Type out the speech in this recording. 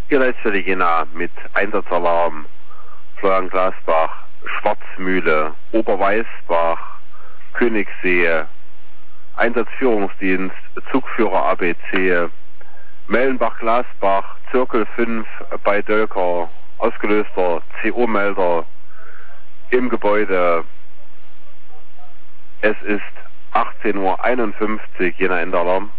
Hier letztlich Jena mit Einsatzalarm Florian Glasbach, Schwarzmühle, Oberweißbach, Königssee, Einsatzführungsdienst, Zugführer ABC, Mellenbach-Glasbach, Zirkel 5 bei Dölker, ausgelöster CO-Melder im Gebäude. Es ist 18:51 Uhr, Jena Endalarm.